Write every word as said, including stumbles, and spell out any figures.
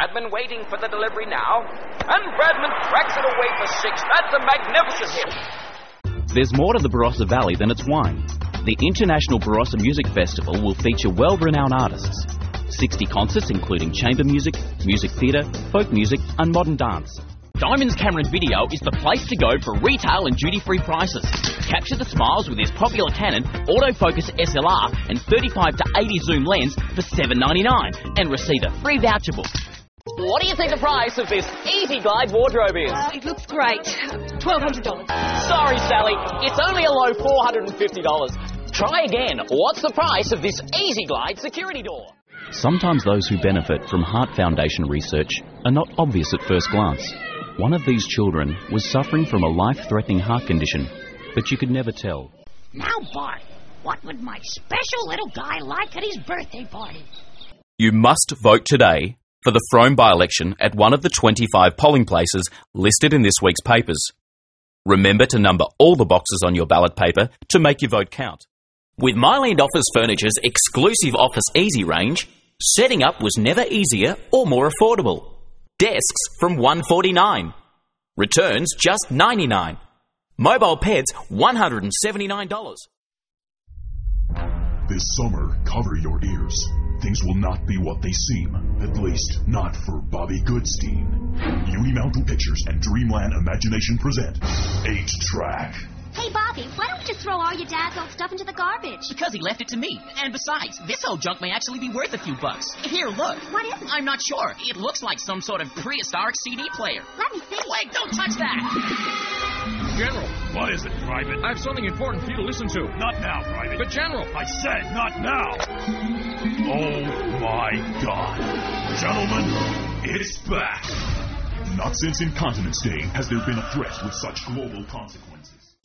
Bradman waiting for the delivery now. And Bradman cracks it away for six. That's a magnificent hit. There's more to the Barossa Valley than its wine. The International Barossa Music Festival will feature world-renowned artists. sixty concerts including chamber music, music theatre, folk music and modern dance. Diamonds Cameron Video is the place to go for retail and duty-free prices. Capture the smiles with his popular Canon autofocus S L R and thirty-five to eighty zoom lens for seven ninety-nine and receive a free voucher book. What do you think the price of this Easy Glide wardrobe is? Uh, it looks great. twelve hundred dollars. Sorry, Sally. It's only a low four hundred fifty dollars. Try again. What's the price of this Easy Glide security door? Sometimes those who benefit from Heart Foundation research are not obvious at first glance. One of these children was suffering from a life-threatening heart condition, but you could never tell. Now, Bart, what would my special little guy like at his birthday party? You must vote today for the Frome by-election at one of the twenty-five polling places listed in this week's papers. Remember to number all the boxes on your ballot paper to make your vote count. With Myland Office Furniture's exclusive Office Easy range, setting up was never easier or more affordable. Desks from one hundred forty-nine dollars. Returns just ninety-nine dollars. Mobile peds one hundred seventy-nine dollars. This summer, cover your ears. Things will not be what they seem, at least not for Bobby Goodstein. Unimountain Pictures and Dreamland Imagination present eight track. Hey, Bobby, why don't we just throw all your dad's old stuff into the garbage? Because he left it to me. And besides, this old junk may actually be worth a few bucks. Here, look. What is it? I'm not sure. It looks like some sort of prehistoric C D player. Let me see. Wait, don't touch that! General. What is it, Private? I have something important for you to listen to. Not now, Private. But, General. I said not now. Oh, my God. Gentlemen, it's back. Not since Incontinence Day has there been a threat with such global consequences.